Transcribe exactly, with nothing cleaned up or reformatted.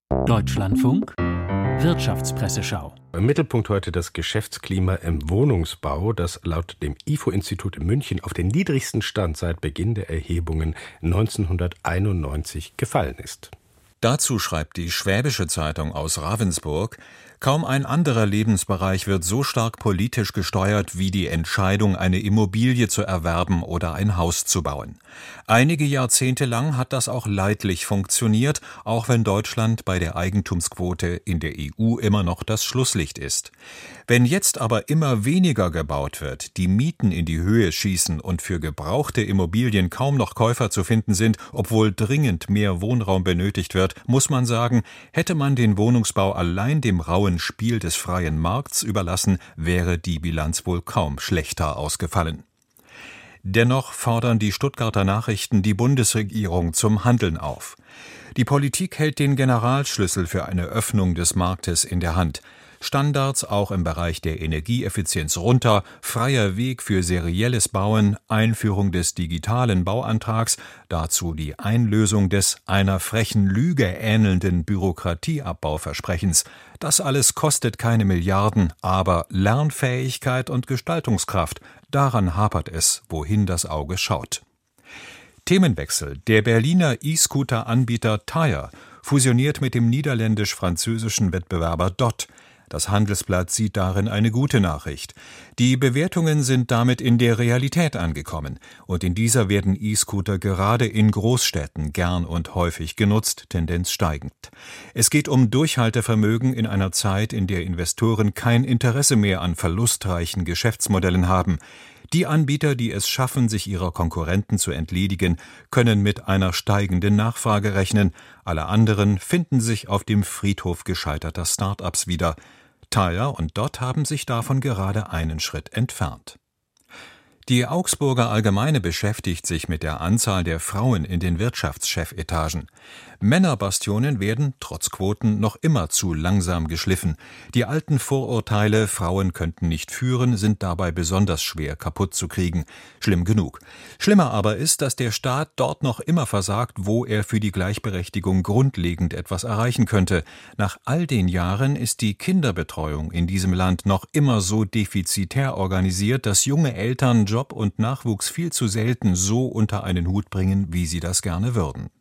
Deutschlandfunk Wirtschaftspresseschau. Im Mittelpunkt heute das Geschäftsklima im Wohnungsbau, das laut dem I F O-Institut in München auf den niedrigsten Stand seit Beginn der Erhebungen neunzehnhunderteinundneunzig gefallen ist. Dazu schreibt die Schwäbische Zeitung aus Ravensburg: Kaum ein anderer Lebensbereich wird so stark politisch gesteuert wie die Entscheidung, eine Immobilie zu erwerben oder ein Haus zu bauen. Einige Jahrzehnte lang hat das auch leidlich funktioniert, auch wenn Deutschland bei der Eigentumsquote in der E U immer noch das Schlusslicht ist. Wenn jetzt aber immer weniger gebaut wird, die Mieten in die Höhe schießen und für gebrauchte Immobilien kaum noch Käufer zu finden sind, obwohl dringend mehr Wohnraum benötigt wird, muss man sagen, hätte man den Wohnungsbau allein dem rauen Spiel des freien Markts überlassen, wäre die Bilanz wohl kaum schlechter ausgefallen. Dennoch fordern die Stuttgarter Nachrichten die Bundesregierung zum Handeln auf. Die Politik hält den Generalschlüssel für eine Öffnung des Marktes in der Hand. Standards auch im Bereich der Energieeffizienz runter, freier Weg für serielles Bauen, Einführung des digitalen Bauantrags, dazu die Einlösung des einer frechen Lüge ähnelnden Bürokratieabbauversprechens. Das alles kostet keine Milliarden, aber Lernfähigkeit und Gestaltungskraft, daran hapert es, wohin das Auge schaut. Themenwechsel: Der Berliner E-Scooter-Anbieter Tire fusioniert mit dem niederländisch-französischen Wettbewerber Dott. Das Handelsblatt sieht darin eine gute Nachricht. Die Bewertungen sind damit in der Realität angekommen. Und in dieser werden E-Scooter gerade in Großstädten gern und häufig genutzt, Tendenz steigend. Es geht um Durchhaltevermögen in einer Zeit, in der Investoren kein Interesse mehr an verlustreichen Geschäftsmodellen haben. Die Anbieter, die es schaffen, sich ihrer Konkurrenten zu entledigen, können mit einer steigenden Nachfrage rechnen. Alle anderen finden sich auf dem Friedhof gescheiterter Start-ups wieder. Tire und Dott haben sich davon gerade einen Schritt entfernt. Die Augsburger Allgemeine beschäftigt sich mit der Anzahl der Frauen in den Wirtschaftschefetagen. Männerbastionen werden, trotz Quoten, noch immer zu langsam geschliffen. Die alten Vorurteile, Frauen könnten nicht führen, sind dabei besonders schwer kaputt zu kriegen. Schlimm genug. Schlimmer aber ist, dass der Staat dort noch immer versagt, wo er für die Gleichberechtigung grundlegend etwas erreichen könnte. Nach all den Jahren ist die Kinderbetreuung in diesem Land noch immer so defizitär organisiert, dass junge Eltern Job und Nachwuchs viel zu selten so unter einen Hut bringen, wie sie das gerne würden.